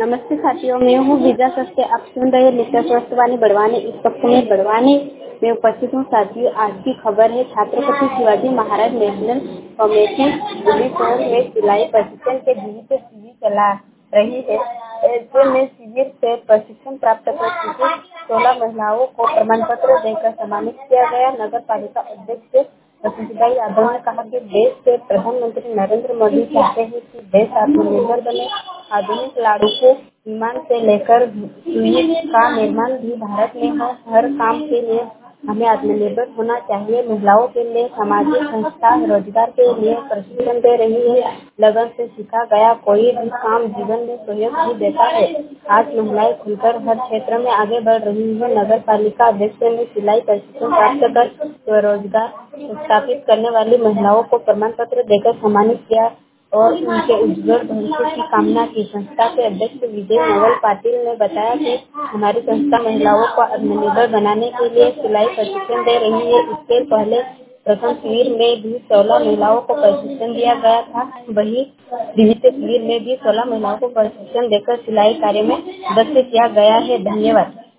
नमस्ते साथियों, मैं हूँ विजय सस्ते। आप सुन रहे नित्य स्वस्थवाणी बड़वानी। इस वक्त में बड़वानी में उपस्थित हूँ साथियों। आज की खबर है, छत्रपति शिवाजी महाराज नेशनल कमेटी बुलीशहर में सिलाई प्रशिक्षण के जीवित शिविर चला रही है। ऐसे में शिविर से प्रशिक्षण प्राप्त कर चुकी 16 महिलाओं को प्रमाण पत्र देकर सम्मानित किया गया। नगर पालिका अध्यक्ष वसुंधरा यादव ने कहा कि देश के प्रधानमंत्री नरेंद्र मोदी चाहते हैं कि देश आत्मनिर्भर बने। आधुनिक लड़ाकू विमान से लेकर सुई का निर्माण भी भारत में हो। हर काम के लिए हमें आत्मनिर्भर होना चाहिए। महिलाओं के लिए सामाजिक संस्था रोजगार के लिए प्रशिक्षण दे रही है। लगन से सीखा गया कोई भी काम जीवन में सहयोग भी देता है। आज महिलाएं खुलकर हर क्षेत्र में आगे बढ़ रही है। नगर पालिका अध्यक्ष ने सिलाई प्रशिक्षण प्राप्त कर स्वरोजगार स्थापित करने वाली महिलाओं को प्रमाण पत्र देकर सम्मानित किया और उनके उज्जवल भविष्य की कामना की। संस्था के अध्यक्ष विजय नवल पाटिल ने बताया कि हमारी संस्था महिलाओं को आत्मनिर्भर बनाने के लिए सिलाई प्रशिक्षण दे रही है। इसके पहले प्रथम शिविर में भी 16 महिलाओं को प्रशिक्षण दिया गया था। वहीं द्वितीय शिविर में भी 16 महिलाओं को प्रशिक्षण देकर सिलाई कार्य में दक्ष किया गया है। धन्यवाद।